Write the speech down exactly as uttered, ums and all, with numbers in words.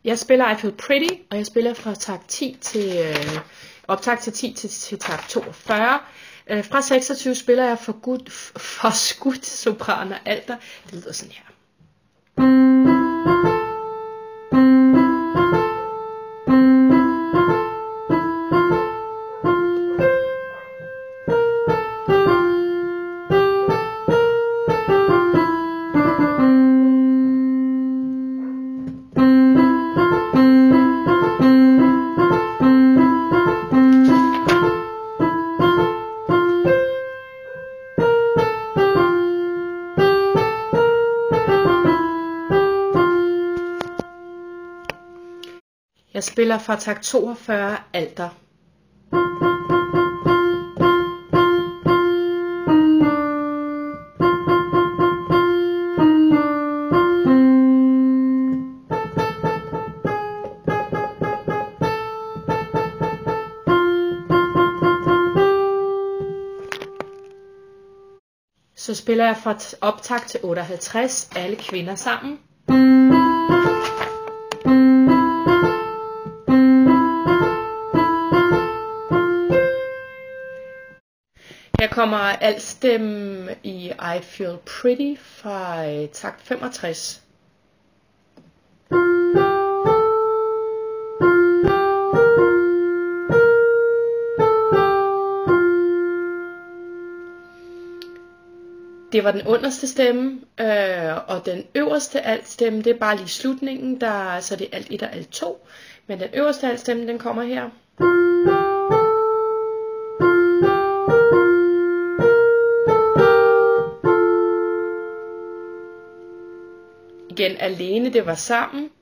Jeg spiller I Feel Pretty, og jeg spiller fra takt ti til øh, optakt til ti til, til takt toogfyrre. Øh, fra seksogtyve spiller jeg for, gut, for skudt sopran og alter. Det lyder sådan her. Jeg spiller fra takt toogfyrre alter. Så spiller jeg fra optakt til otteoghalvtreds alle kvinder sammen. Her kommer altstemme i I Feel Pretty fra takt femogtres. Det var den underste stemme, øh, og den øverste altstemme, det er bare lige slutningen, der, så det er alt et og alt to. Men den øverste altstemme, den kommer her. Igen alene, det var sammen.